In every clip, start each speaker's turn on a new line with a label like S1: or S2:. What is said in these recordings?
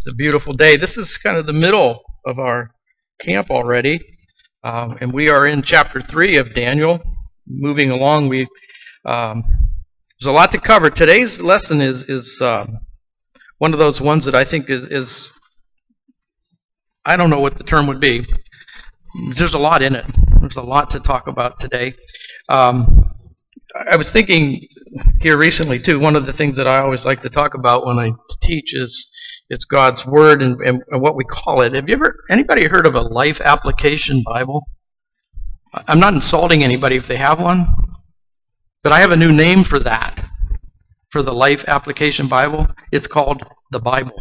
S1: It's a beautiful day. This is kind of the middle of our camp already, and we are in chapter 3 of Daniel. Moving along, there's a lot to cover. Today's lesson is one of those ones that I think is I don't know what the term would be. There's a lot in it. There's a lot to talk about today. I was thinking here recently too. One of the things that I always like to talk about when I teach is God's Word and what we call it. Have anybody heard of a Life Application Bible? I'm not insulting anybody if they have one, but I have a new name for that, for the Life Application Bible. It's called the Bible.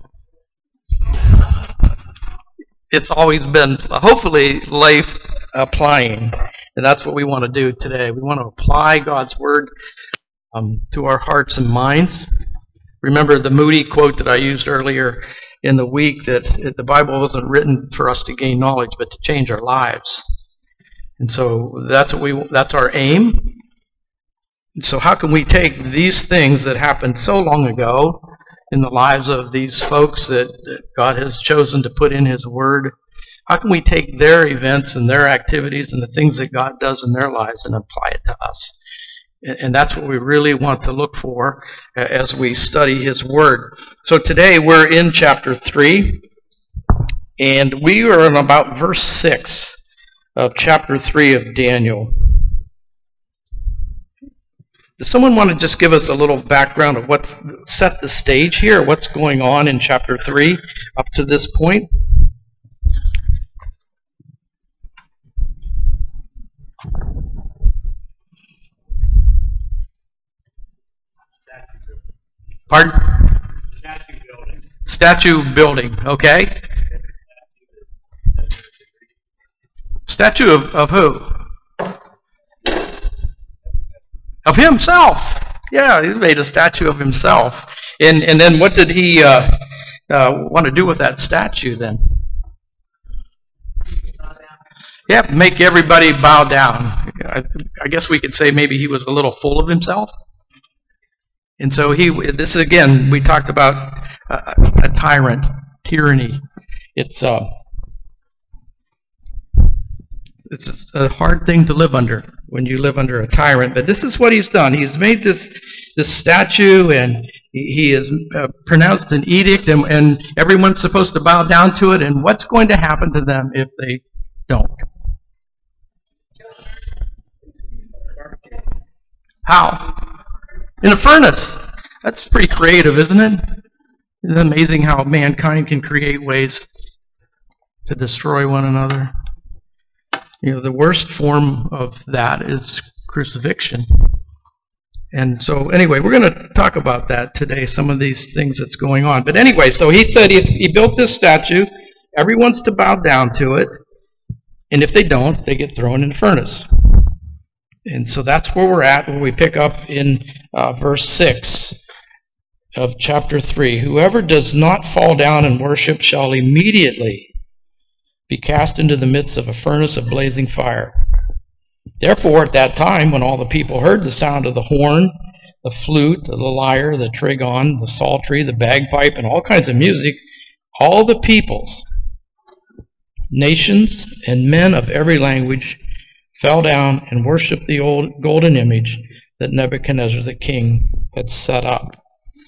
S1: It's always been, hopefully, life applying, and that's what we want to do today. We want to apply God's Word to our hearts and minds. Remember the Moody quote that I used earlier in the week, that the Bible wasn't written for us to gain knowledge, but to change our lives. And so that's our aim. So how can we take these things that happened so long ago in the lives of these folks that God has chosen to put in His Word, how can we take their events and their activities and the things that God does in their lives and apply it to us? And that's what we really want to look for as we study His Word. So today we're in chapter 3, and we are in about verse 6 of chapter 3 of Daniel. Does someone want to just give us a little background of what's set the stage here, what's going on in chapter 3 up to this point? Pardon?
S2: Statue building.
S1: Statue building, okay. Statue of who? Of himself. Yeah, he made a statue of himself. And then what did he want to do with that statue then? Yeah, make everybody bow down. I guess we could say maybe he was a little full of himself. And so this is, again, we talked about a tyrant, tyranny. It's a hard thing to live under when you live under a tyrant. But this is what he's done. He's made this statue, and he has pronounced an edict, and everyone's supposed to bow down to it. And what's going to happen to them if they don't? How? In a furnace. That's pretty creative, isn't it? Isn't it amazing how mankind can create ways to destroy one another? You know, the worst form of that is crucifixion. And so, anyway, we're going to talk about that today, some of these things that's going on. But anyway, so he said he built this statue. Everyone's to bow down to it. And if they don't, they get thrown in the furnace. And so that's where we're at, where we pick up in verse 6 of chapter 3. Whoever does not fall down and worship shall immediately be cast into the midst of a furnace of blazing fire. Therefore, at that time, when all the people heard the sound of the horn, the flute, the lyre, the trigon, the psaltery, the bagpipe, and all kinds of music, all the peoples, nations, and men of every language fell down and worshipped the old golden image that Nebuchadnezzar the king had set up.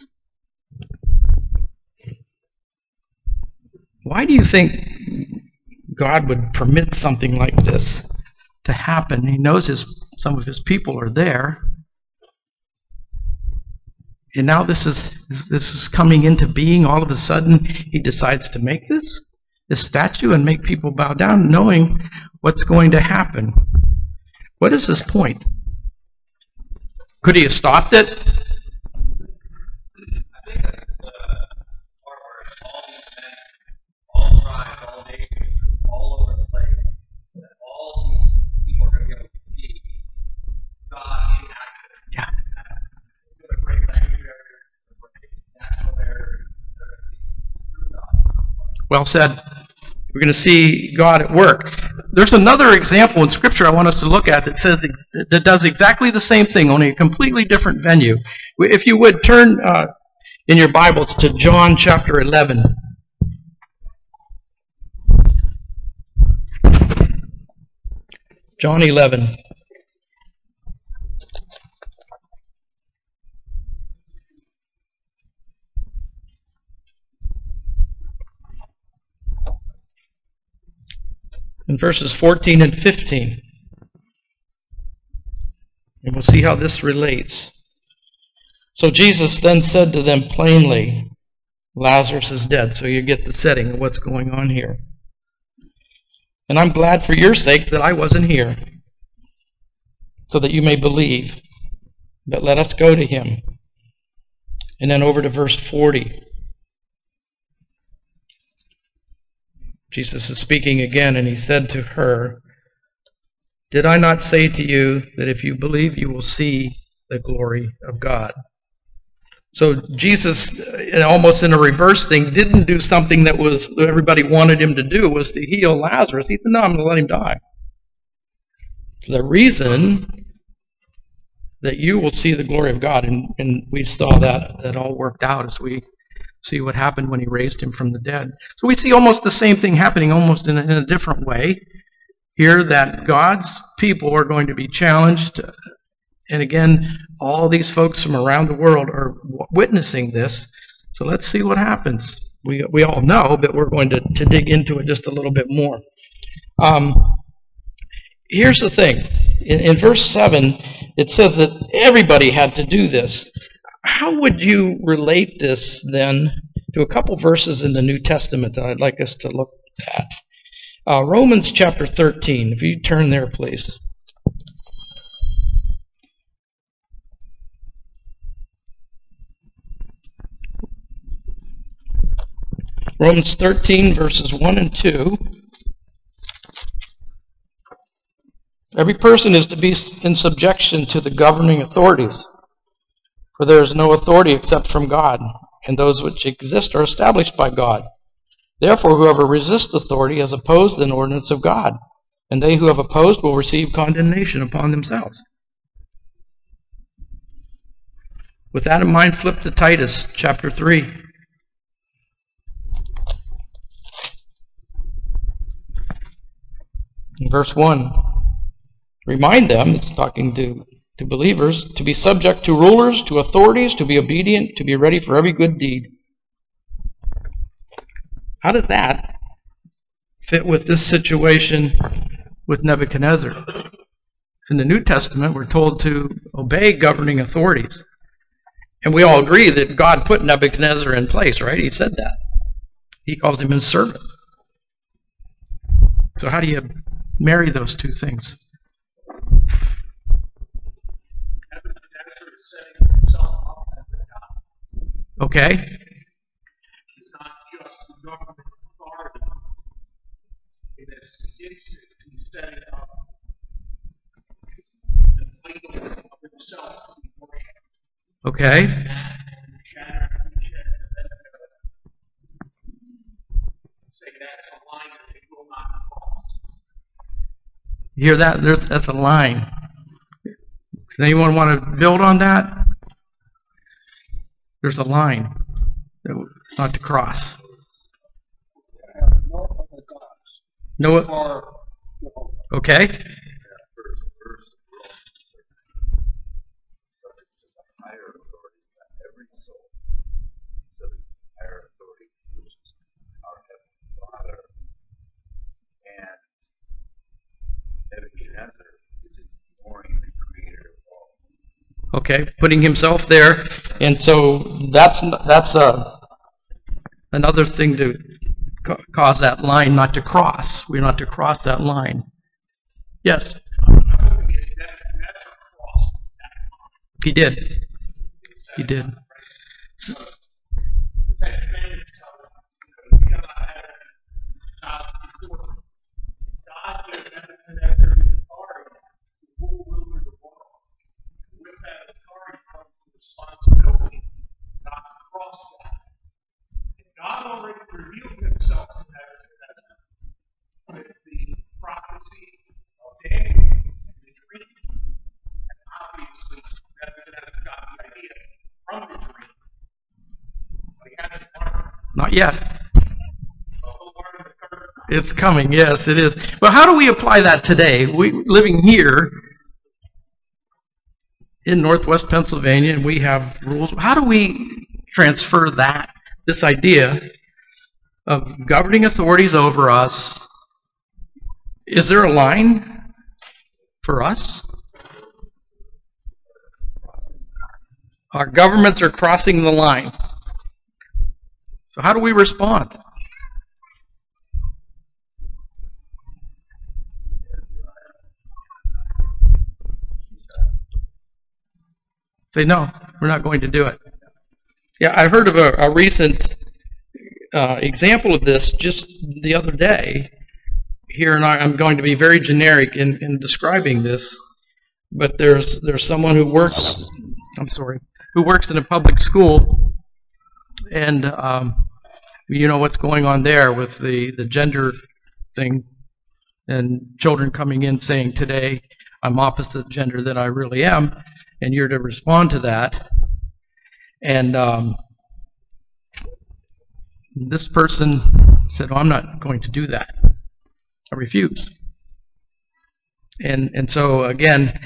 S1: Why do you think God would permit something like this to happen? He knows some of His people are there. And now this is coming into being. All of a sudden, He decides to make this statue and make people bow down, knowing what's going to happen. What is his point? Could he have stopped it?
S2: I think that the part where all these men, all tribes, all nations, all over the place, that all these people are going to be able to see God in action.
S1: Yeah.
S2: It's going to break language barriers, it's going to break national barriers, they're going to see true God.
S1: Well said. We're going to see God at work. There's another example in Scripture I want us to look at that does exactly the same thing, only a completely different venue. If you would turn in your Bibles to John chapter 11. John 11. In verses 14 and 15. And we'll see how this relates. So Jesus then said to them plainly, Lazarus is dead. So you get the setting of what's going on here. And I'm glad for your sake that I wasn't here, so that you may believe. But let us go to him. And then over to verse 40. Jesus is speaking again, and he said to her, Did I not say to you that if you believe you will see the glory of God? So Jesus, almost in a reverse thing, didn't do something that everybody wanted him to do, was to heal Lazarus. He said, no, I'm going to let him die. The reason that you will see the glory of God, and we saw that all worked out as we see what happened when he raised him from the dead. So we see almost the same thing happening, almost in a different way here, that God's people are going to be challenged. And again, all these folks from around the world are witnessing this. So let's see what happens. We all know, but we're going to dig into it just a little bit more. Here's the thing. In verse 7, it says that everybody had to do this. How would you relate this then to a couple verses in the New Testament that I'd like us to look at? Romans chapter 13, if you turn there, please. Romans 13, verses 1 and 2. Every person is to be in subjection to the governing authorities, for there is no authority except from God, and those which exist are established by God. Therefore, whoever resists authority has opposed an ordinance of God, and they who have opposed will receive condemnation upon themselves. With that in mind, flip to Titus chapter 3. In verse 1, remind them, it's talking to believers, to be subject to rulers, to authorities, to be obedient, to be ready for every good deed. How does that fit with this situation with Nebuchadnezzar? In the New Testament, we're told to obey governing authorities. And we all agree that God put Nebuchadnezzar in place, right? He said that. He calls him his servant. So how do you marry those two things?
S2: Nebuchadnezzar is setting himself up as a God.
S1: Okay.
S2: He's not just the government authority. In this instance, he's setting up the title of himself to be worshipped.
S1: Okay.
S2: And Shadrach, Meshach, and Abednego say that's a line that they will not cross.
S1: You hear that? That's a line. Does anyone want to build on that? There's a line not to cross.
S2: No other gods.
S1: No.
S2: Or Jehovah.
S1: Okay.
S3: Higher authority than every soul. So the higher authority, which is our Heavenly Father, and Nebuchadnezzar is ignoring the Creator of all.
S1: Okay, putting himself there, and so that's another thing to cause that line not to cross. We're not to cross that line. Yes. He did. He did.
S2: Responsibility not to cross that. And God already revealed himself to Nebuchadnezzar with the prophecy of Daniel and the dream. And obviously, Nebuchadnezzar got the idea from the dream. But he hasn't learned.
S1: Not yet.
S2: But he'll learn the third time.
S1: It's coming, yes, it is. But how do we apply that today? We living here in Northwest Pennsylvania, and we have rules. How do we transfer this idea of governing authorities over us? Is there a line for us? Our governments are crossing the line. So how do we respond? Say, no, we're not going to do it. Yeah, I heard of a recent example of this just the other day. Here, and I'm going to be very generic in describing this, but there's someone who works. Who works in a public school, and you know what's going on there with the gender thing, and children coming in saying, today I'm opposite gender than I really am, and you're to respond to that. And this person said, I'm not going to do that. I refuse. And so again,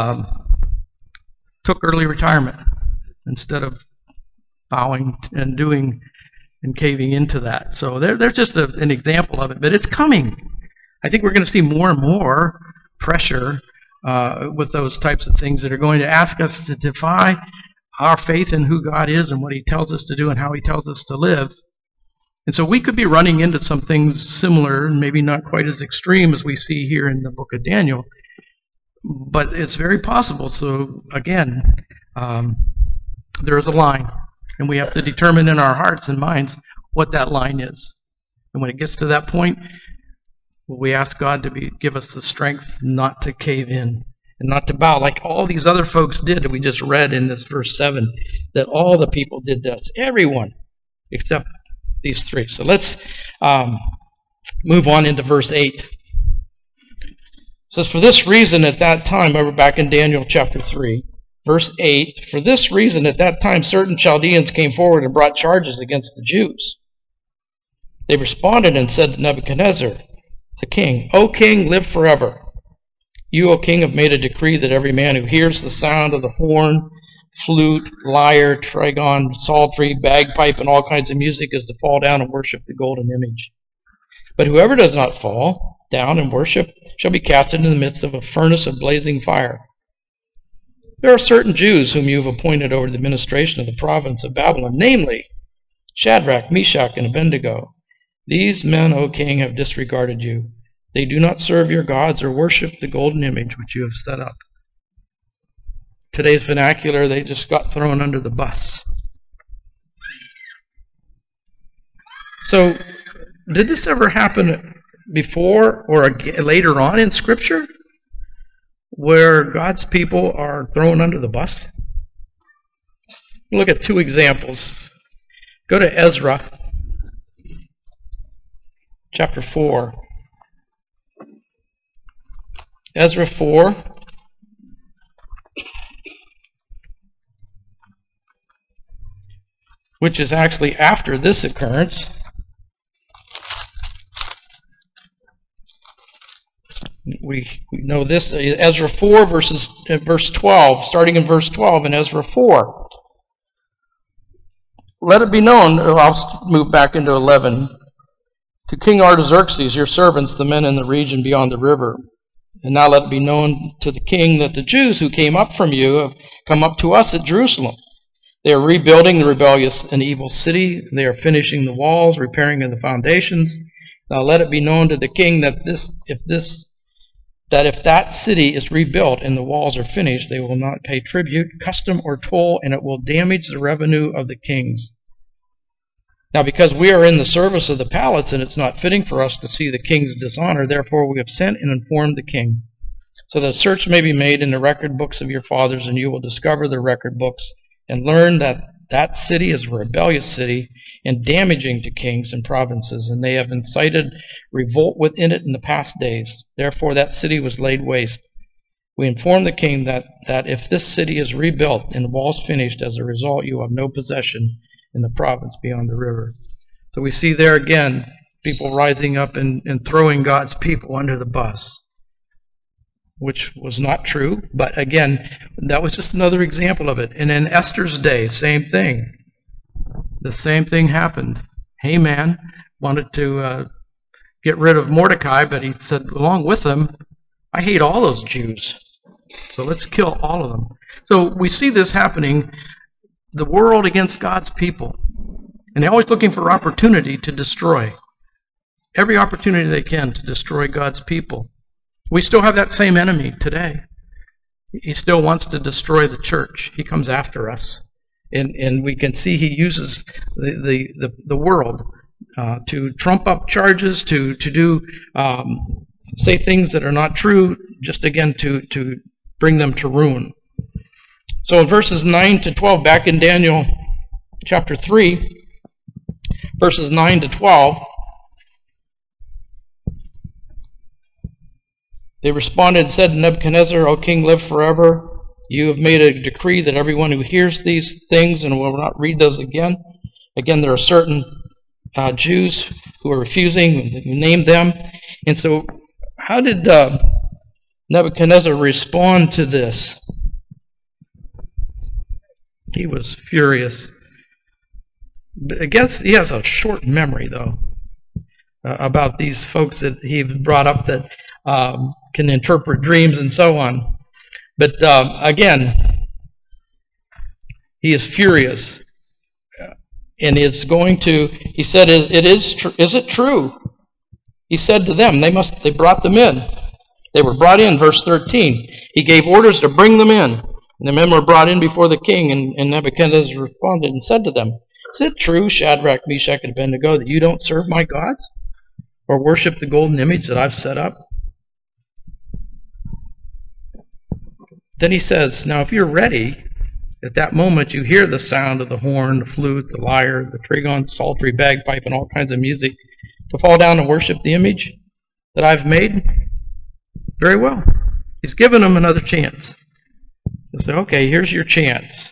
S1: took early retirement instead of bowing and doing and caving into that. So there's just an example of it, but it's coming. I think we're going to see more and more pressure with those types of things that are going to ask us to defy our faith in who God is and what He tells us to do and how He tells us to live. And so we could be running into some things similar, maybe not quite as extreme as we see here in the book of Daniel, but it's very possible. So again, there is a line, and we have to determine in our hearts and minds what that line is. And when it gets to that point, we ask God to give us the strength not to cave in and not to bow like all these other folks did that we just read in this verse 7, that all the people did this. Everyone except these three. So let's move on into verse 8. It says, for this reason at that time, we're back in Daniel chapter 3, verse 8, for this reason at that time certain Chaldeans came forward and brought charges against the Jews. They responded and said to Nebuchadnezzar, the king, O king, live forever. You, O king, have made a decree that every man who hears the sound of the horn, flute, lyre, trigon, psaltery, bagpipe, and all kinds of music is to fall down and worship the golden image. But whoever does not fall down and worship shall be cast into the midst of a furnace of blazing fire. There are certain Jews whom you have appointed over the administration of the province of Babylon, namely Shadrach, Meshach, and Abednego. These men, O king, have disregarded you. They do not serve your gods or worship the golden image which you have set up. Today's vernacular, they just got thrown under the bus. So, did this ever happen before or later on in Scripture, where God's people are thrown under the bus? Look at two examples. Go to Ezra, chapter 4. Ezra 4. Which is actually after this occurrence. We know this, Ezra 4 verse 12, starting in verse 12 in Ezra 4. Let it be known, I'll move back into 11, to King Artaxerxes, your servants, the men in the region beyond the river. And now let it be known to the king that the Jews who came up from you have come up to us at Jerusalem. They are rebuilding the rebellious and evil city. They are finishing the walls, repairing the foundations. Now let it be known to the king that if that city is rebuilt and the walls are finished, they will not pay tribute, custom, or toll, and it will damage the revenue of the kings. Now because we are in the service of the palace, and it's not fitting for us to see the king's dishonor, therefore we have sent and informed the king, so that a search may be made in the record books of your fathers, and you will discover the record books, and learn that that city is a rebellious city and damaging to kings and provinces, and they have incited revolt within it in the past days. Therefore that city was laid waste. We inform the king that if this city is rebuilt and the walls finished, as a result you have no possession in the province beyond the river. So we see there again people rising up and throwing God's people under the bus, which was not true. But again, that was just another example of it. And in Esther's day, same thing. The same thing happened. Haman wanted to get rid of Mordecai, but he said, along with him, I hate all those Jews, so let's kill all of them. So we see this happening, the world against God's people. And they're always looking for opportunity to destroy. Every opportunity they can to destroy God's people. We still have that same enemy today. He still wants to destroy the church. He comes after us. And we can see he uses the world to trump up charges, to do say things that are not true, just again to bring them to ruin. So in verses 9 to 12, back in Daniel chapter 3, verses 9 to 12, they responded and said to Nebuchadnezzar, O king, live forever. You have made a decree that everyone who hears these things, and will not read those again. Again, there are certain Jews who are refusing, you named them. And so how did Nebuchadnezzar respond to this? He was furious. I guess he has a short memory, though, about these folks that he brought up that can interpret dreams and so on. But again, he is furious. And is going to, he said, is it true? He said to them, they brought them in. They were brought in, verse 13. He gave orders to bring them in. And the men were brought in before the king, and Nebuchadnezzar responded and said to them, is it true, Shadrach, Meshach, and Abednego, that you don't serve my gods or worship the golden image that I've set up? Then he says, now if you're ready, at that moment you hear the sound of the horn, the flute, the lyre, the trigon, psaltery, bagpipe, and all kinds of music, to fall down and worship the image that I've made? Very well. He's given them another chance. He'll say, okay, here's your chance.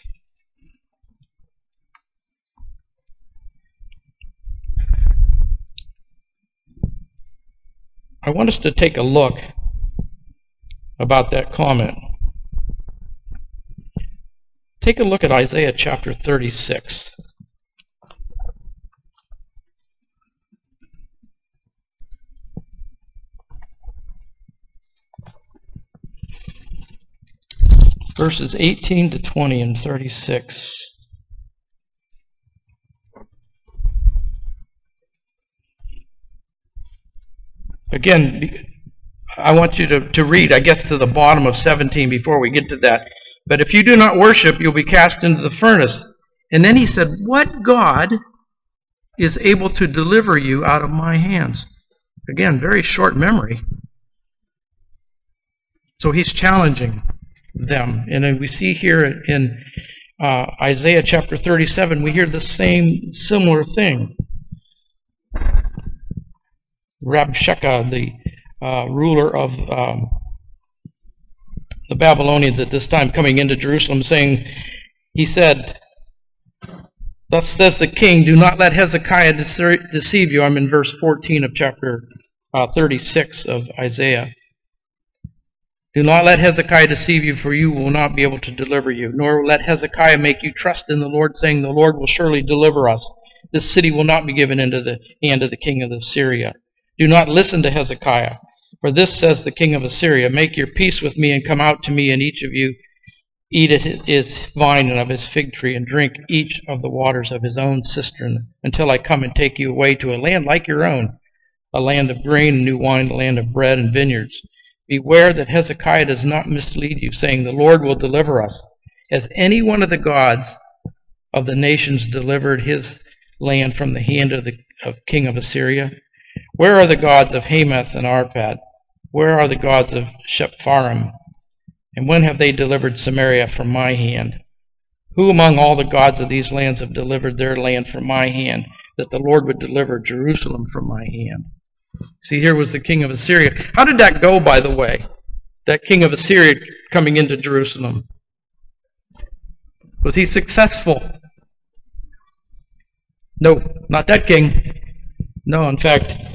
S1: I want us to take a look about that comment. Take a look at Isaiah chapter 36. Verses 18 to 20 and 36. Again, I want you to read, I guess, to the bottom of 17 before we get to that. But if you do not worship, you'll be cast into the furnace. And then he said, what God is able to deliver you out of my hands? Again, very short memory. So he's challenging them. And then we see here in Isaiah chapter 37, we hear the same similar thing. Rabshakeh, the ruler of the Babylonians at this time, coming into Jerusalem, saying, he said, thus says the king, do not let Hezekiah deceive you. I'm in verse 14 of chapter 36 of Isaiah. Do not let Hezekiah deceive you, for you will not be able to deliver you. Nor let Hezekiah make you trust in the Lord, saying, the Lord will surely deliver us. This city will not be given into the hand of the king of Assyria. Do not listen to Hezekiah. For this says the king of Assyria, make your peace with me and come out to me, and each of you eat at his vine and of his fig tree, and drink each of the waters of his own cistern, until I come and take you away to a land like your own, a land of grain and new wine, a land of bread and vineyards. Beware that Hezekiah does not mislead you, saying, the Lord will deliver us. Has any one of the gods of the nations delivered his land from the hand of king of Assyria? Where are the gods of Hamath and Arpad? Where are the gods of Shepharim? And when have they delivered Samaria from my hand? Who among all the gods of these lands have delivered their land from my hand, that the Lord would deliver Jerusalem from my hand? See, here was the king of Assyria. How did that go, by the way? That king of Assyria coming into Jerusalem. Was he successful? No, not that king. No, in fact,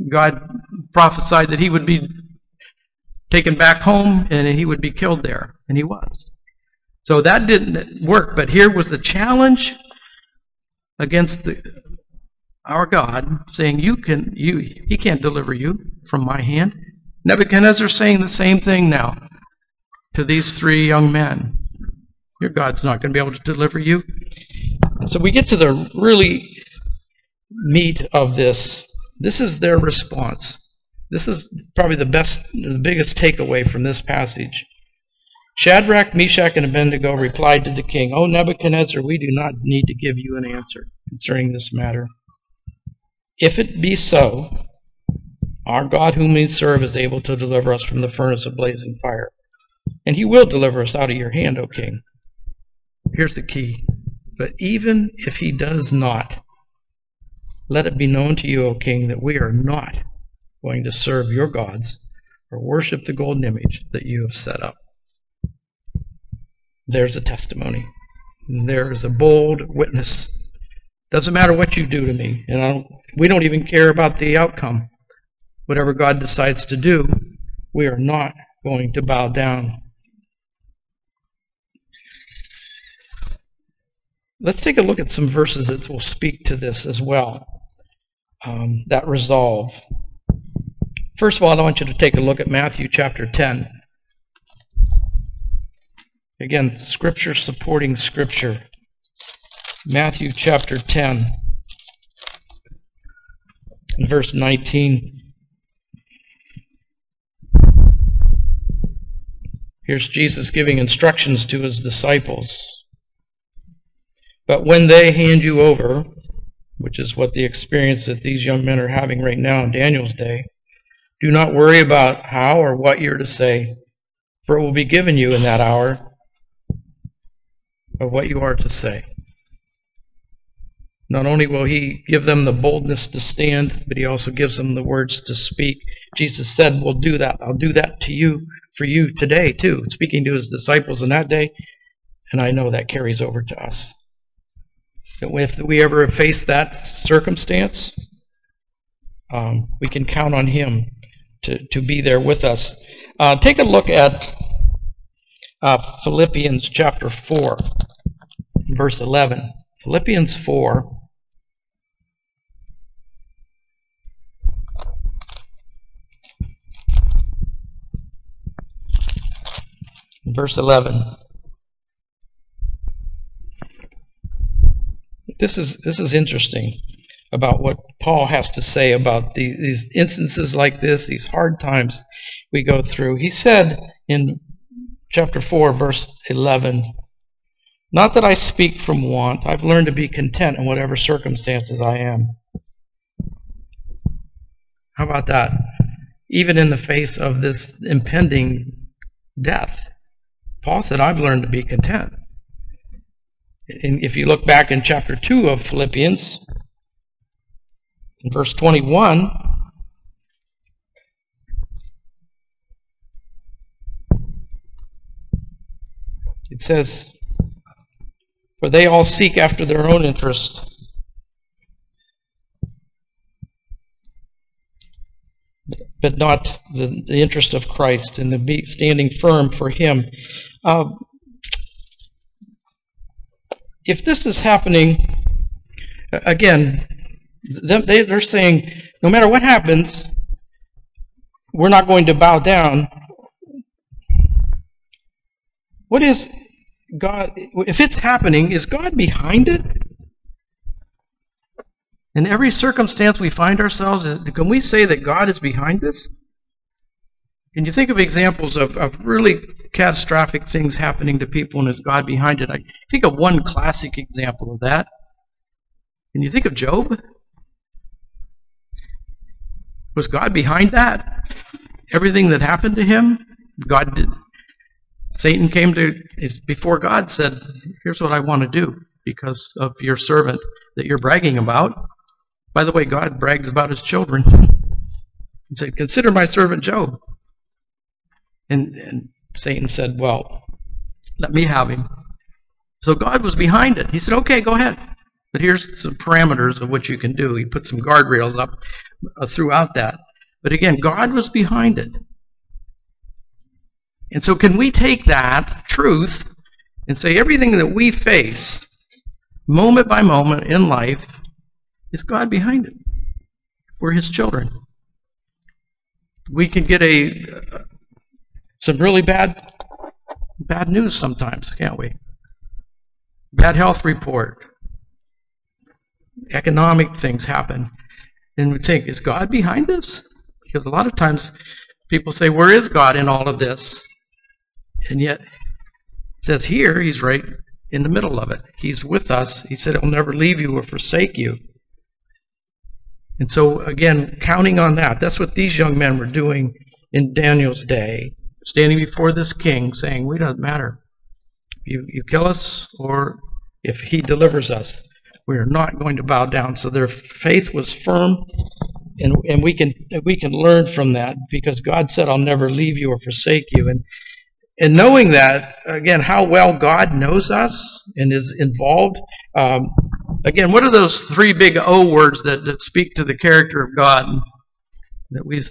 S1: God prophesied that he would be taken back home and he would be killed there, and he was. So that didn't work, but here was the challenge against our God, saying, he can't deliver you from my hand. Nebuchadnezzar saying the same thing now to these three young men. Your God's not going to be able to deliver you. And so we get to the really meat of this. This is their response. This is probably the biggest takeaway from this passage. Shadrach, Meshach, and Abednego replied to the king, O Nebuchadnezzar, we do not need to give you an answer concerning this matter. If it be so, our God whom we serve is able to deliver us from the furnace of blazing fire. And he will deliver us out of your hand, O king. Here's the key. But even if he does not, let it be known to you, O king, that we are not going to serve your gods or worship the golden image that you have set up. There's a testimony. There is a bold witness. Doesn't matter what you do to me, and we don't even care about the outcome. Whatever God decides to do, we are not going to bow down. Let's take a look at some verses that will speak to this as well. That resolve. First of all, I want you to take a look at Matthew chapter 10. Again, Scripture supporting Scripture. Matthew chapter 10, verse 19. Here's Jesus giving instructions to his disciples. But when they hand you over, which is what the experience that these young men are having right now in Daniel's day, do not worry about how or what you're to say, for it will be given you in that hour of what you are to say. Not only will he give them the boldness to stand, but he also gives them the words to speak. Jesus said, we'll do that. I'll do that to you, for you today too. Speaking to his disciples in that day, and I know that carries over to us. If we ever face that circumstance, we can count on him to be there with us. Take a look at Philippians chapter 4, verse 11. Philippians 4. Verse 11. This is interesting about what Paul has to say about these instances like this, these hard times we go through. He said in chapter 4, verse 11, not that I speak from want, I've learned to be content in whatever circumstances I am. How about that? Even in the face of this impending death, Paul said, I've learned to be content. And if you look back in chapter 2 of Philippians, in verse 21, it says, for they all seek after their own interest, but not the interest of Christ, and the standing firm for him. If this is happening, again, they're saying, no matter what happens, we're not going to bow down. What is God? If it's happening, is God behind it? In every circumstance we find ourselves, can we say that God is behind this? Can you think of examples of really catastrophic things happening to people, and is God behind it? I think of one classic example of that. Can you think of Job? Was God behind that? Everything that happened to him, God did. Satan came before God, said, here's what I want to do because of your servant that you're bragging about. By the way, God brags about his children. He said, consider my servant Job. And Satan said, well, let me have him. So God was behind it. He said, okay, go ahead. But here's some parameters of what you can do. He put some guardrails up. throughout that. But again, God was behind it. And so can we take that truth and say everything that we face, moment by moment in life, is God behind it? We're His children. We can get some really bad news sometimes, can't we? Bad health report. Economic things happen. And we think, is God behind this? Because a lot of times people say, where is God in all of this? And yet, it says here, He's right in the middle of it. He's with us. He said He'll never leave you or forsake you. And so, again, counting on that, that's what these young men were doing in Daniel's day, standing before this king saying, we don't matter. You kill us, or if He delivers us, we are not going to bow down. So their faith was firm, and we can learn from that, because God said, I'll never leave you or forsake you. And knowing that, again, how well God knows us and is involved. Again, what are those three big O words that speak to the character of God? That we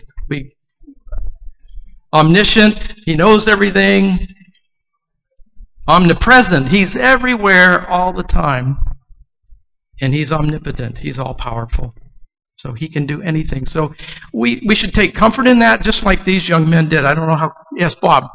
S1: omniscient, He knows everything. Omnipresent, He's everywhere all the time. And He's omnipotent, He's all-powerful. So He can do anything. So we should take comfort in that, just like these young men did. I don't know how... Yes, Bob.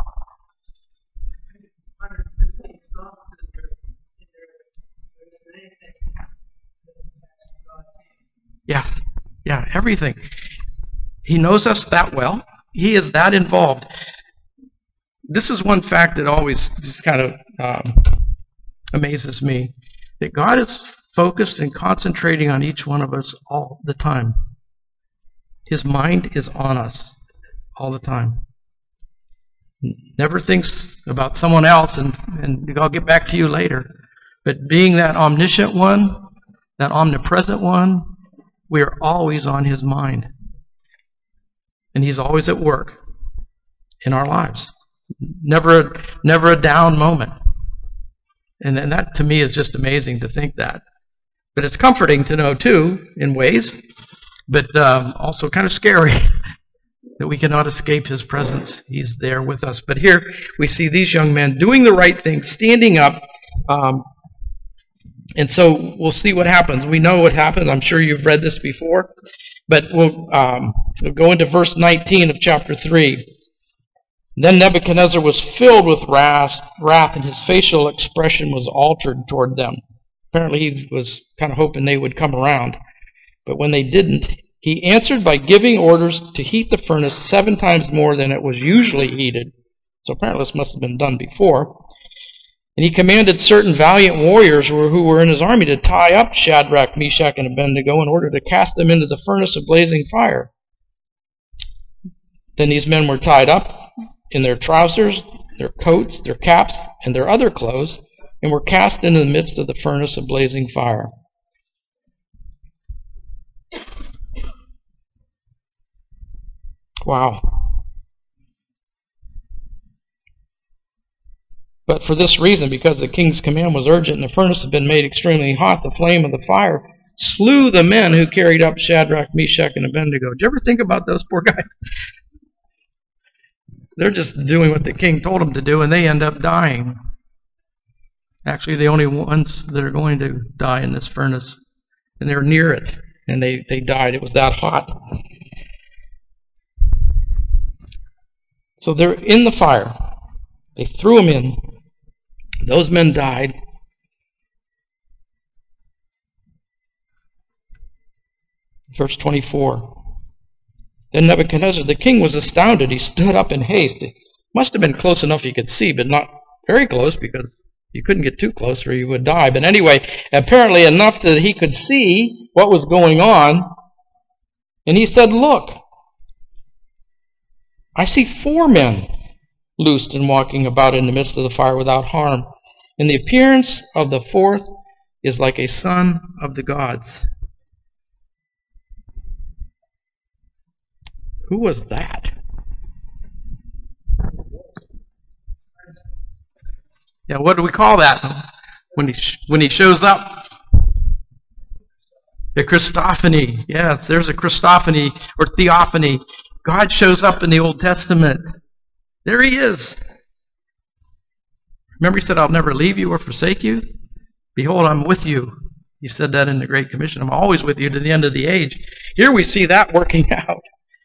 S1: Yeah, everything. He knows us that well. He is that involved. This is one fact that always just kind of amazes me, that God is focused and concentrating on each one of us all the time. His mind is on us all the time. Never thinks about someone else and I'll get back to you later. But being that omniscient one, that omnipresent one, we are always on His mind. And He's always at work in our lives. Never a down moment. And that to me is just amazing to think that. But it's comforting to know too, in ways, but also kind of scary that we cannot escape His presence. He's there with us. But here we see these young men doing the right thing, standing up. And so we'll see what happens. We know what happens. I'm sure you've read this before. But we'll go into verse 19 of chapter 3. Then Nebuchadnezzar was filled with wrath, and his facial expression was altered toward them. Apparently he was kind of hoping they would come around. But when they didn't, he answered by giving orders to heat the furnace 7 times more than it was usually heated. So apparently this must have been done before. And he commanded certain valiant warriors who were in his army to tie up Shadrach, Meshach, and Abednego in order to cast them into the furnace of blazing fire. Then these men were tied up in their trousers, their coats, their caps, and their other clothes, and were cast into the midst of the furnace of blazing fire. Wow. But for this reason, because the king's command was urgent and the furnace had been made extremely hot, the flame of the fire slew the men who carried up Shadrach, Meshach, and Abednego. Did you ever think about those poor guys? They're just doing what the king told them to do, and they end up dying. Actually, the only ones that are going to die in this furnace. And they're near it, and they died. It was that hot. So they're in the fire. They threw them in. Those men died. Verse 24. Then Nebuchadnezzar, the king, was astounded. He stood up in haste. It must have been close enough he could see, but not very close, because you couldn't get too close or you would die. But anyway, apparently enough that he could see what was going on. And he said, "Look, I see 4 men loosed and walking about in the midst of the fire without harm. And the appearance of the 4th is like a son of the gods." Who was that? Yeah, what do we call that when he shows up? The Christophany. Yes, there's a Christophany or theophany. God shows up in the Old Testament. There he is. Remember he said, I'll never leave you or forsake you? Behold, I'm with you. He said that in the Great Commission. I'm always with you to the end of the age. Here we see that working out.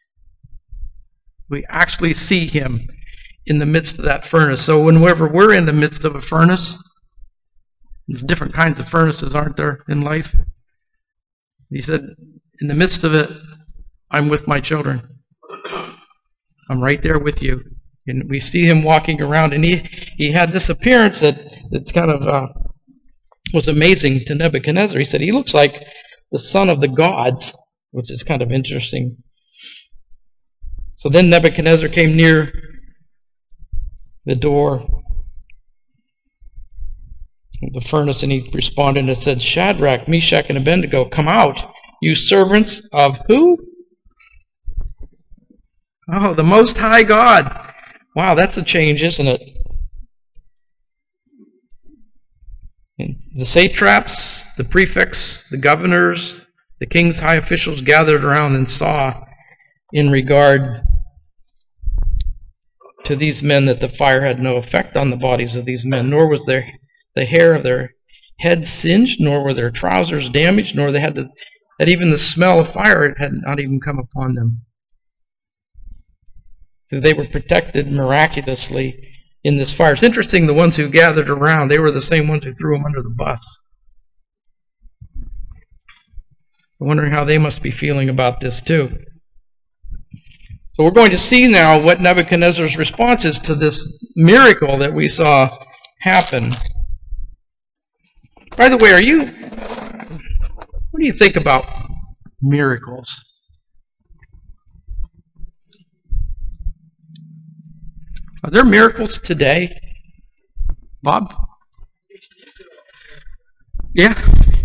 S1: We actually see him in the midst of that furnace. So whenever we're in the midst of a furnace, there's different kinds of furnaces, aren't there, in life? He said, in the midst of it, I'm with my children. I'm right there with you. And we see him walking around, and he had this appearance that kind of was amazing to Nebuchadnezzar. He said, he looks like the son of the gods, which is kind of interesting. So then Nebuchadnezzar came near the door of the furnace, and he responded and said, Shadrach, Meshach, and Abednego, come out, you servants of who? Oh, the Most High God. Wow, that's a change, isn't it? And the satraps, the prefects, the governors, the king's high officials gathered around and saw in regard to these men that the fire had no effect on the bodies of these men, nor was the hair of their heads singed, nor were their trousers damaged, nor that even the smell of fire had not even come upon them. So they were protected miraculously in this fire. It's interesting, the ones who gathered around, they were the same ones who threw them under the bus. I'm wondering how they must be feeling about this too. So we're going to see now what Nebuchadnezzar's response is to this miracle that we saw happen. By the way, what do you think about miracles? Are there miracles today? Bob? Yeah.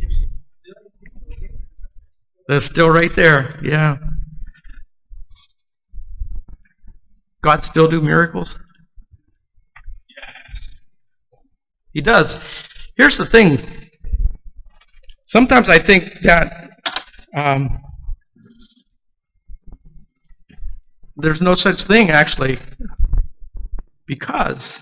S1: They're still right there. Yeah. God still do miracles? He does. Here's the thing. Sometimes I think that there's no such thing, actually, because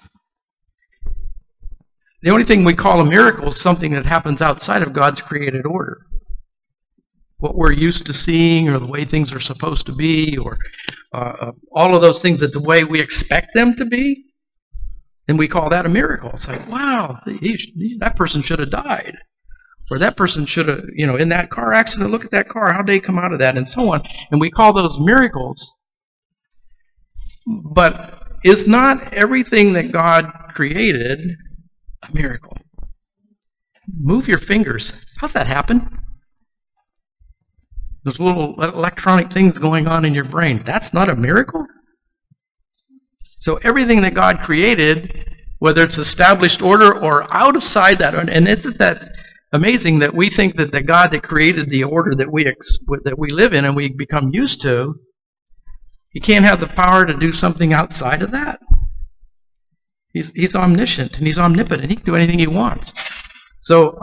S1: the only thing we call a miracle is something that happens outside of God's created order. What we're used to seeing, or the way things are supposed to be, or all of those things that the way we expect them to be, and we call that a miracle. It's like, wow, that person should have died. Or that person should have, in that car accident, look at that car, how'd they come out of that, and so on. And we call those miracles. But is not everything that God created a miracle? Move your fingers. How's that happen? Those little electronic things going on in your brain. That's not a miracle? So everything that God created, whether it's established order or outside that, and isn't that amazing that we think that the God that created the order that we live in and we become used to, he can't have the power to do something outside of that? He's omniscient and he's omnipotent. He can do anything he wants. So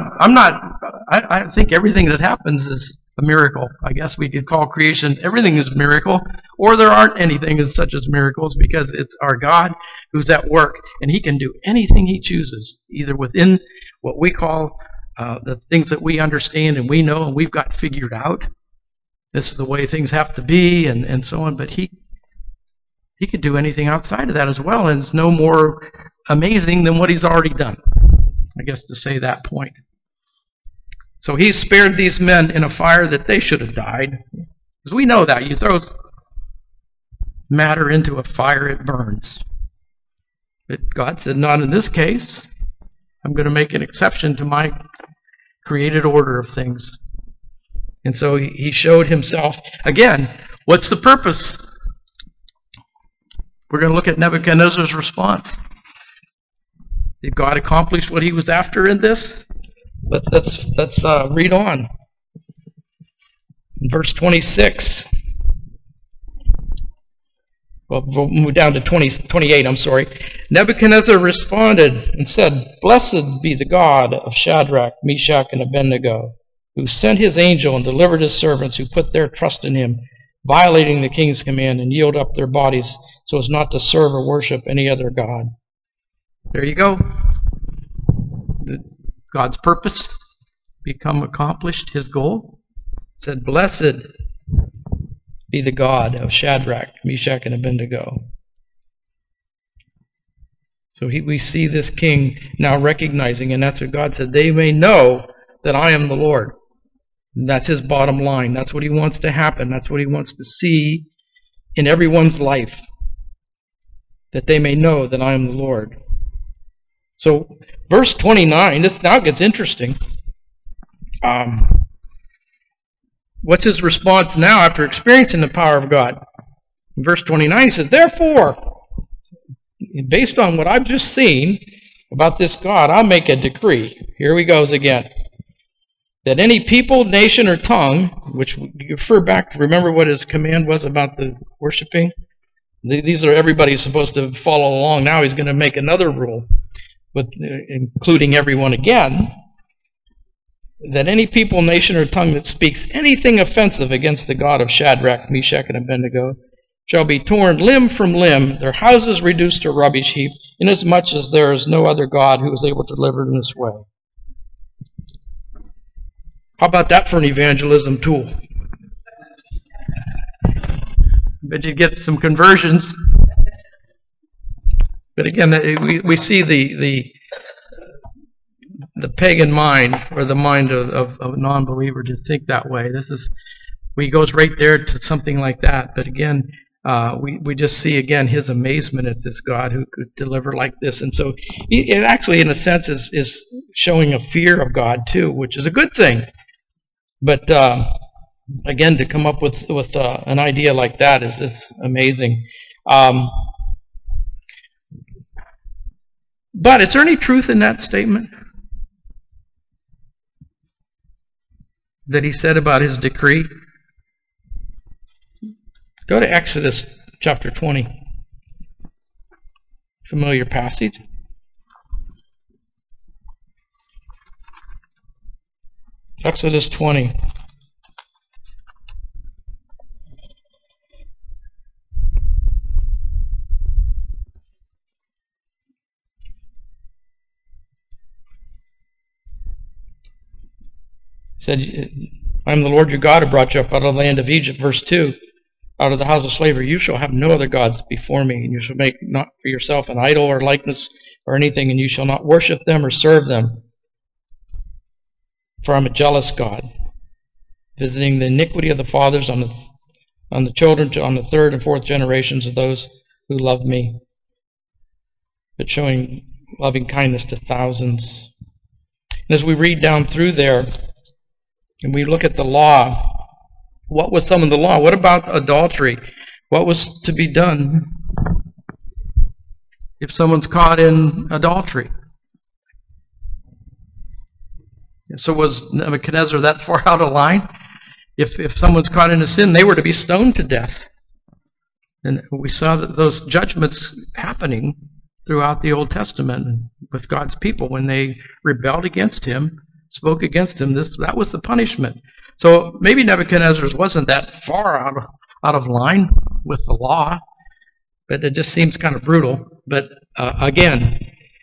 S1: I think everything that happens is a miracle. I guess we could call creation, everything is a miracle, or there aren't anything as such as miracles, because it's our God who's at work, and he can do anything he chooses, either within what we call the things that we understand and we know and we've got figured out. This is the way things have to be, and so on. But he could do anything outside of that as well, and it's no more amazing than what he's already done, I guess, to say that point. So he spared these men in a fire that they should have died. Because we know that. You throw matter into a fire, it burns. But God said, not in this case. I'm going to make an exception to my created order of things. And so he showed himself. Again, what's the purpose? We're going to look at Nebuchadnezzar's response. Did God accomplish what he was after in this? Let's read on. In verse 26. Well, we'll move down to 28, I'm sorry. Nebuchadnezzar responded and said, Blessed be the God of Shadrach, Meshach, and Abednego, who sent his angel and delivered his servants who put their trust in him, violating the king's command and yield up their bodies so as not to serve or worship any other god. There you go. God's purpose become accomplished, his goal. It said, blessed be the God of Shadrach, Meshach, and Abednego. So we see this king now recognizing, and that's what God said, they may know that I am the Lord. And that's his bottom line. That's what he wants to happen. That's what he wants to see in everyone's life. That they may know that I am the Lord. So, verse 29, this now gets interesting. What's his response now after experiencing the power of God? In verse 29, he says, therefore, based on what I've just seen about this God, I'll make a decree. Here he goes again. That any people, nation, or tongue, which you refer back to, remember what his command was about the worshiping? These are everybody's supposed to follow along. Now he's going to make another rule, with including everyone again. That any people, nation, or tongue that speaks anything offensive against the God of Shadrach, Meshach, and Abednego shall be torn limb from limb, their houses reduced to rubbish heap, inasmuch as there is no other God who is able to deliver in this way. How about that for an evangelism tool? Bet you'd get some conversions. But again, we see the pagan mind, or the mind of a non-believer, to think that way. He goes right there to something like that. But again, we just see again his amazement at this God who could deliver like this. And so it actually, in a sense, is showing a fear of God too, which is a good thing. But again, to come up with an idea like that is amazing. But is there any truth in that statement that he said about his decree? Go to Exodus chapter 20. Familiar passage. Exodus 20. Said, I am the Lord your God who brought you up out of the land of Egypt. Verse 2, out of the house of slavery. You shall have no other gods before me, and you shall make not for yourself an idol or likeness or anything, and you shall not worship them or serve them. For I am a jealous God, visiting the iniquity of the fathers on the children on the third and fourth generations of those who love me, but showing loving kindness to thousands. And as we read down through there, and we look at the law, what was some of the law? What about adultery? What was to be done if someone's caught in adultery? So was Nebuchadnezzar that far out of line? If someone's caught in a sin, they were to be stoned to death. And we saw that those judgments happening throughout the Old Testament with God's people when they rebelled against him, spoke against him. That was the punishment. So maybe Nebuchadnezzar wasn't that far out of line with the law, but it just seems kind of brutal. But again,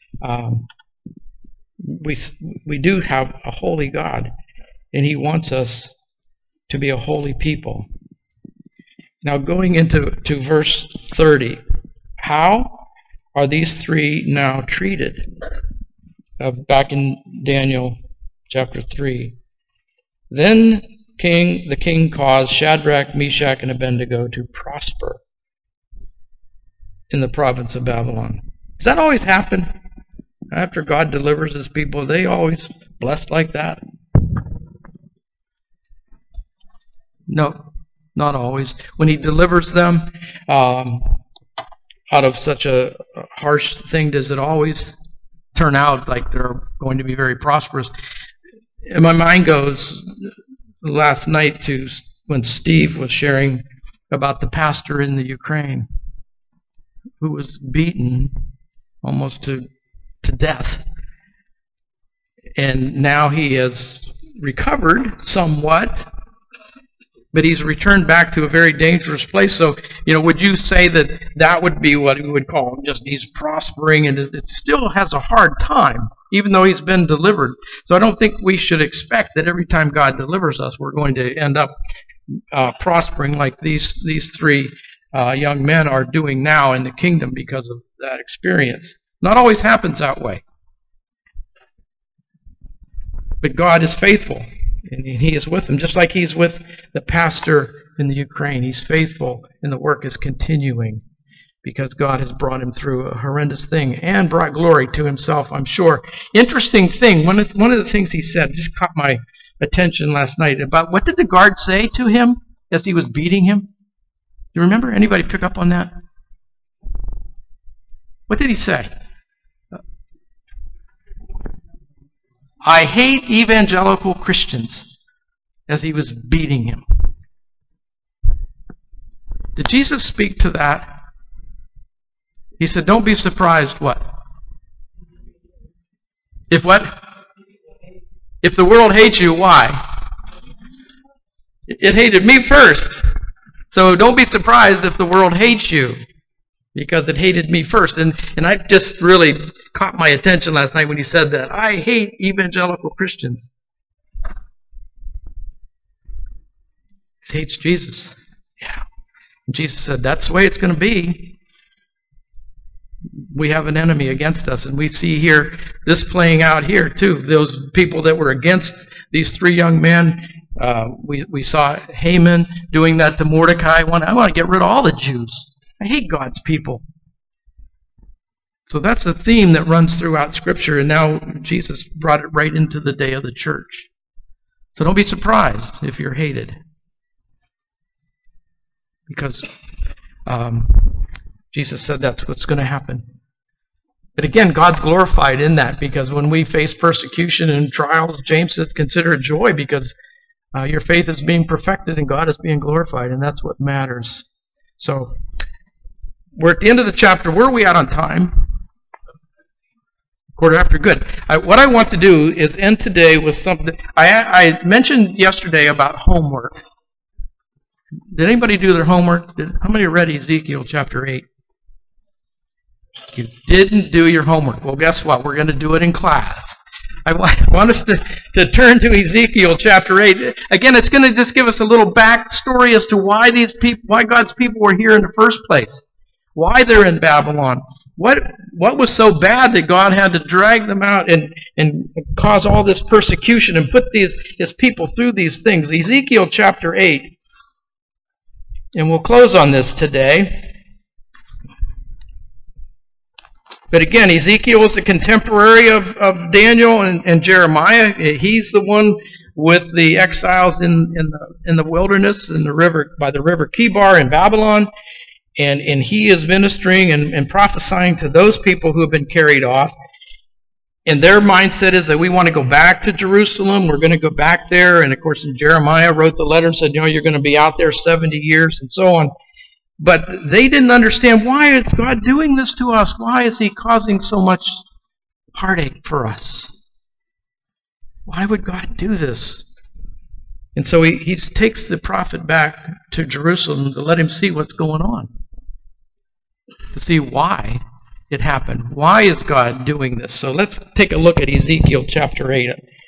S1: we do have a holy God, and he wants us to be a holy people. Now going into verse 30, how are these three now treated? Back in Daniel chapter 3. Then the king caused Shadrach, Meshach, and Abednego to prosper in the province of Babylon. Does that always happen? After God delivers his people, are they always blessed like that? No, not always. When he delivers them out of such a harsh thing, does it always turn out like they're going to be very prosperous? And my mind goes last night to when Steve was sharing about the pastor in the Ukraine who was beaten almost to death. And now he has recovered somewhat, but he's returned back to a very dangerous place. So, would you say that that would be what we would call just he's prospering, and it still has a hard time, even though he's been delivered? So I don't think we should expect that every time God delivers us, we're going to end up prospering like these three young men are doing now in the kingdom because of that experience. Not always happens that way. But God is faithful. And he is with them, just like he's with the pastor in the Ukraine. He's faithful, and the work is continuing because God has brought him through a horrendous thing and brought glory to himself, I'm sure. Interesting thing, one of the things he said just caught my attention last night about what did the guard say to him as he was beating him? You remember? Anybody pick up on that? What did he say? I hate evangelical Christians, as he was beating him. Did Jesus speak to that? He said, don't be surprised, what? If what? If the world hates you, why? It hated me first. So don't be surprised if the world hates you, because it hated me first. And I just really caught my attention last night when he said that. I hate evangelical Christians. He hates Jesus. Yeah. And Jesus said, that's the way it's going to be. We have an enemy against us. And we see here, this playing out here too. Those people that were against these three young men, we saw Haman doing that to Mordecai. I want to get rid of all the Jews. I hate God's people. So that's a theme that runs throughout Scripture, and now Jesus brought it right into the day of the church. So don't be surprised if you're hated. Because Jesus said that's what's going to happen. But again, God's glorified in that, because when we face persecution and trials, James says, consider it joy, because your faith is being perfected and God is being glorified, and that's what matters. So we're at the end of the chapter. Where are we at on time? Quarter after. Good. What I want to do is end today with something. I mentioned yesterday about homework. Did anybody do their homework? How many read Ezekiel chapter 8? You didn't do your homework. Well, guess what? We're going to do it in class. I want us to turn to Ezekiel chapter 8. Again, it's going to just give us a little backstory as to why God's people were here in the first place. Why they're in Babylon. What was so bad that God had to drag them out and cause all this persecution and put his people through these things? Ezekiel chapter 8. And we'll close on this today. But again, Ezekiel is a contemporary of Daniel and Jeremiah. He's the one with the exiles in the wilderness by the river Kibar in Babylon. And he is ministering and prophesying to those people who have been carried off. And their mindset is that we want to go back to Jerusalem. We're going to go back there. And of course, Jeremiah wrote the letter and said, you're going to be out there 70 years and so on. But they didn't understand, why is God doing this to us? Why is he causing so much heartache for us? Why would God do this? And so he takes the prophet back to Jerusalem to let him see what's going on, to see why it happened. Why is God doing this? So let's take a look at Ezekiel chapter 8.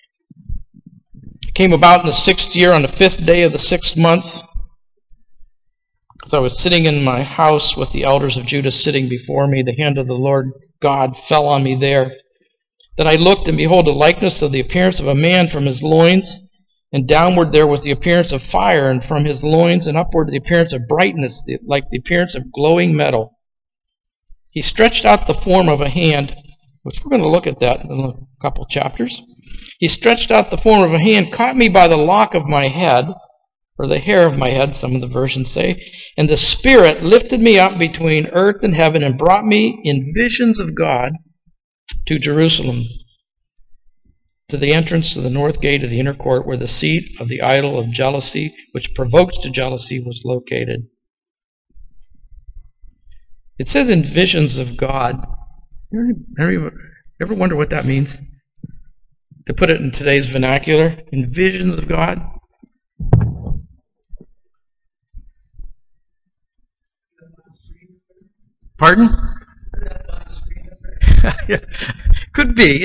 S1: It came about in the 6th year, on the 5th day of the 6th month, as I was sitting in my house with the elders of Judah sitting before me, the hand of the Lord God fell on me there. Then I looked, and behold, a likeness of the appearance of a man from his loins, and downward there was the appearance of fire, and from his loins and upward the appearance of brightness, like the appearance of glowing metal. He stretched out the form of a hand, which we're going to look at that in a couple chapters. He stretched out the form of a hand, caught me by the lock of my head, or the hair of my head, some of the versions say, and the Spirit lifted me up between earth and heaven and brought me in visions of God to Jerusalem, to the entrance to the north gate of the inner court, where the seat of the idol of jealousy, which provokes to jealousy, was located. It says in visions of God. Ever wonder what that means? to put it in today's vernacular, in visions of God. Pardon? Could be.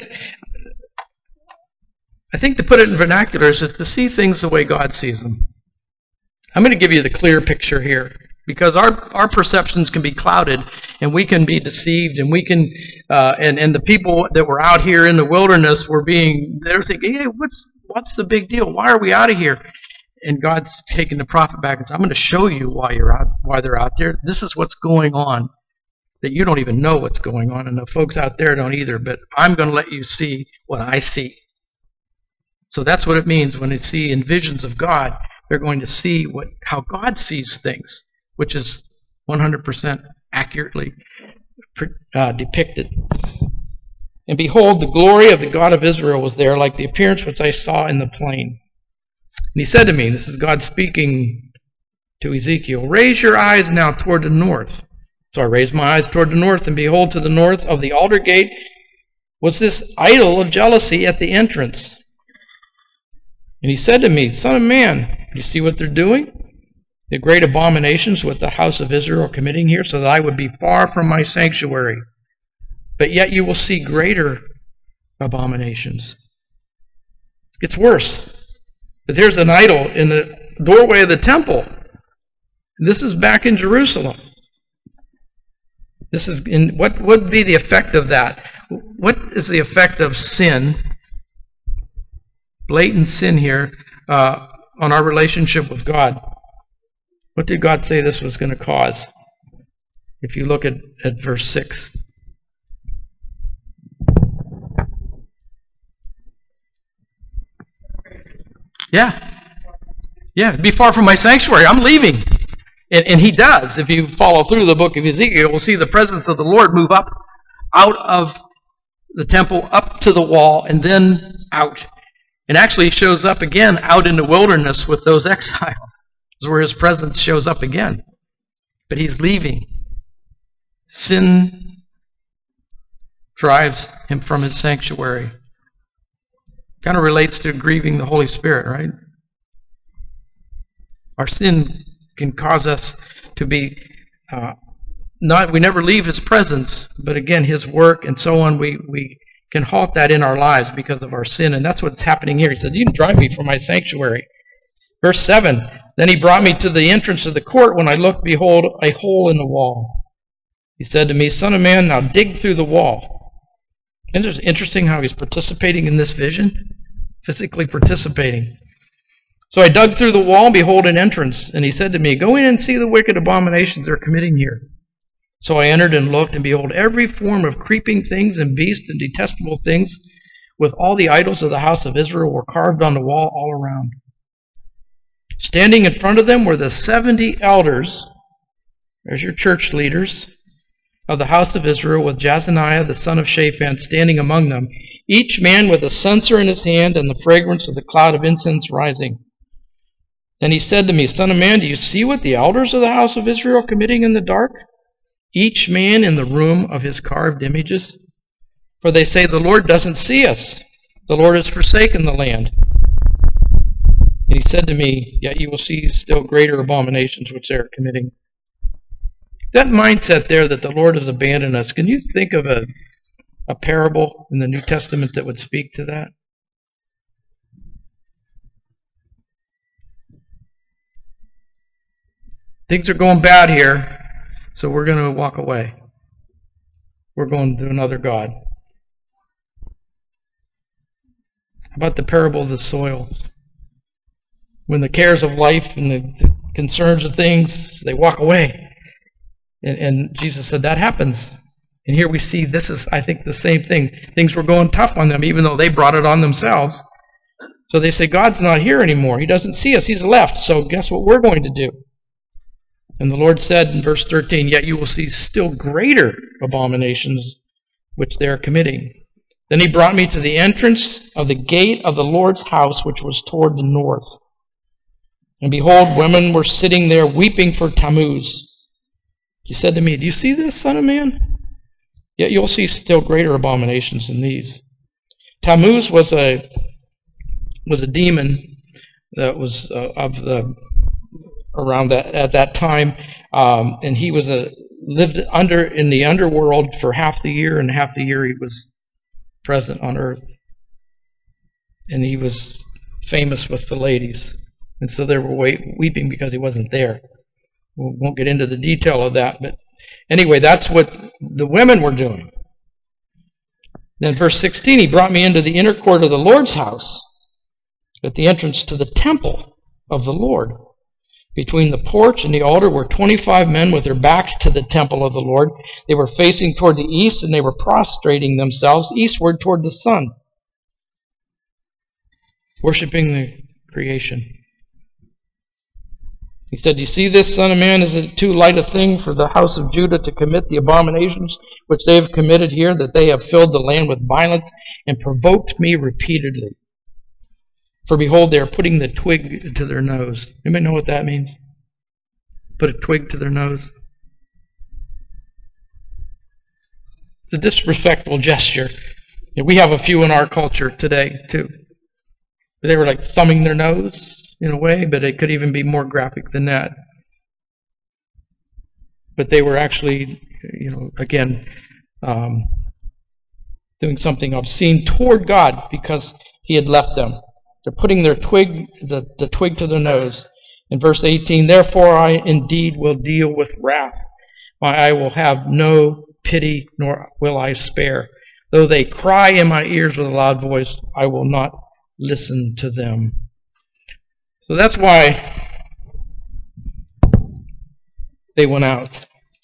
S1: I think to put it in vernacular is to see things the way God sees them. I'm going to give you the clear picture here, because our perceptions can be clouded, and we can be deceived, and we can, and the people that were out here in the wilderness they're thinking, hey, what's the big deal? Why are we out of here? And God's taking the prophet back and says, I'm going to show you why they're out there. This is what's going on, that you don't even know what's going on, and the folks out there don't either, but I'm going to let you see what I see. So that's what it means when they see in visions of God, they're going to see how God sees things, which is 100% accurately depicted. And behold, the glory of the God of Israel was there, like the appearance which I saw in the plain. And he said to me, this is God speaking to Ezekiel, raise your eyes now toward the north. So I raised my eyes toward the north, and behold, to the north of the altar gate was this idol of jealousy at the entrance. And he said to me, Son of man, you see what they're doing? The great abominations with the house of Israel committing here, so that I would be far from my sanctuary. But yet you will see greater abominations. It gets worse. But here's an idol in the doorway of the temple. This is back in Jerusalem. This is what would be the effect of that? What is the effect of sin, blatant sin here, on our relationship with God? What did God say this was going to cause? If you look at verse 6. Yeah, be far from my sanctuary. I'm leaving. And he does. If you follow through the book of Ezekiel, we'll see the presence of the Lord move up out of the temple, up to the wall, and then out. And actually he shows up again out in the wilderness with those exiles. This is where his presence shows up again. But he's leaving. Sin drives him from his sanctuary. Kind of relates to grieving the Holy Spirit, right? Our sin can cause us to be we never leave his presence, but again, his work and so on, we can halt that in our lives because of our sin, and that's what's happening here. He said, you can drive me from my sanctuary. Verse 7, then he brought me to the entrance of the court. When I looked, behold, a hole in the wall. He said to me, Son of man, now dig through the wall. Isn't it interesting how he's participating in this vision? Physically participating. So I dug through the wall, and behold, an entrance. And he said to me, go in and see the wicked abominations they're committing here. So I entered and looked, and behold, every form of creeping things and beasts and detestable things, with all the idols of the house of Israel, were carved on the wall all around. Standing in front of them were the 70 elders, there's your church leaders, of the house of Israel, with Jazaniah the son of Shaphan standing among them, each man with a censer in his hand and the fragrance of the cloud of incense rising. Then he said to me, Son of man, do you see what the elders of the house of Israel are committing in the dark? Each man in the room of his carved images? For they say, the Lord doesn't see us. The Lord has forsaken the land. And he said to me, yet you will see still greater abominations which they are committing. That mindset there that the Lord has abandoned us, can you think of a parable in the New Testament that would speak to that? Things are going bad here, so we're going to walk away. We're going to another god. How about the parable of the soil? When the cares of life and the concerns of things, they walk away. And Jesus said that happens. And here we see this is, I think, the same thing. Things were going tough on them, even though they brought it on themselves. So they say, God's not here anymore. He doesn't see us. He's left. So guess what we're going to do? And the Lord said in verse 13, yet you will see still greater abominations which they are committing. Then he brought me to the entrance of the gate of the Lord's house, which was toward the north. And behold, women were sitting there weeping for Tammuz. He said to me, do you see this, son of man? Yet you'll see still greater abominations than these. Tammuz was a demon that was around that at that time, and he lived in the underworld for half the year, and half the year he was present on earth, and he was famous with the ladies, and so they were weeping because he wasn't there. We won't get into the detail of that, but anyway, that's what the women were doing. Then verse 16, he brought me into the inner court of the Lord's house, at the entrance to the temple of the Lord. Between the porch and the altar were 25 men with their backs to the temple of the Lord. They were facing toward the east, and they were prostrating themselves eastward toward the sun, worshiping the creation. He said, "You see this, son of man, is it too light a thing for the house of Judah to commit the abominations which they have committed here, that they have filled the land with violence and provoked me repeatedly? For behold, they are putting the twig to their nose." Anybody know what that means? Put a twig to their nose. It's a disrespectful gesture. We have a few in our culture today, too. They were like thumbing their nose in a way, but it could even be more graphic than that. But they were actually, again, doing something obscene toward God because He had left them. They're putting their twig, the twig to their nose. In verse 18, "Therefore I indeed will deal with wrath. My eye will have no pity, nor will I spare. Though they cry in my ears with a loud voice, I will not listen to them." So that's why they went out.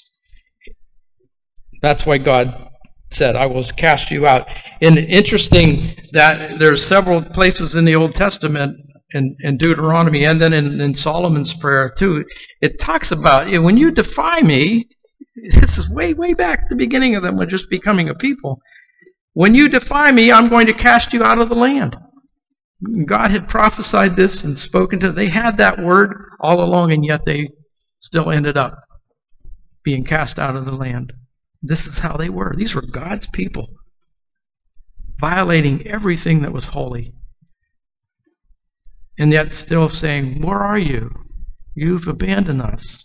S1: That's why God said, "I will cast you out." And interesting that there's several places in the Old Testament, in Deuteronomy, and then in Solomon's prayer too, it talks about, when you defy me, this is way, way back at the beginning of them, just becoming a people. When you defy me, I'm going to cast you out of the land. God had prophesied this and spoken to them. They had that word all along, and yet they still ended up being cast out of the land. This is how they were. These were God's people, violating everything that was holy, and yet still saying, "Where are you? You've abandoned us."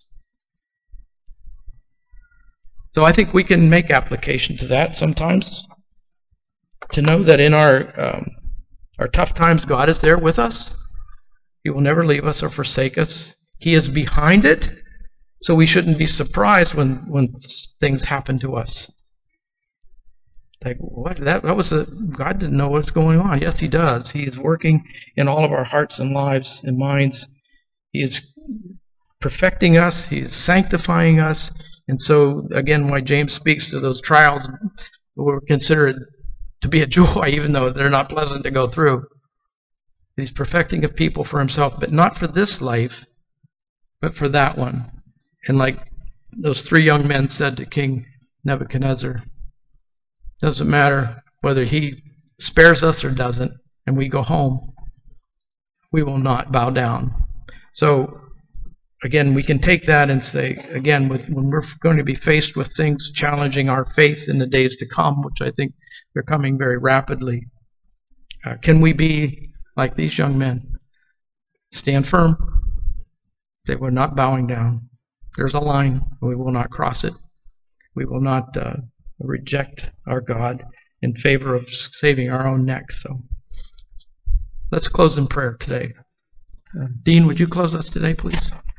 S1: So I think we can make application to that sometimes, to know that in our tough times, God is there with us. He will never leave us or forsake us. He is behind it, so we shouldn't be surprised when things happen to us. Like, what? That was God didn't know what's going on. Yes, He does. He is working in all of our hearts and lives and minds. He is perfecting us. He is sanctifying us. And so, again, why James speaks to those trials, we're considered to be a joy, even though they're not pleasant to go through. He's perfecting a people for Himself, but not for this life, but for that one. And like those 3 young men said to King Nebuchadnezzar, doesn't matter whether he spares us or doesn't, and we go home, we will not bow down. So, again, we can take that and say, again, when we're going to be faced with things challenging our faith in the days to come, which I think they're coming very rapidly, can we be like these young men? Stand firm. They were not bowing down. There's a line. We will not cross it. We will not reject our God in favor of saving our own necks. So let's close in prayer today. Dean, would you close us today, please?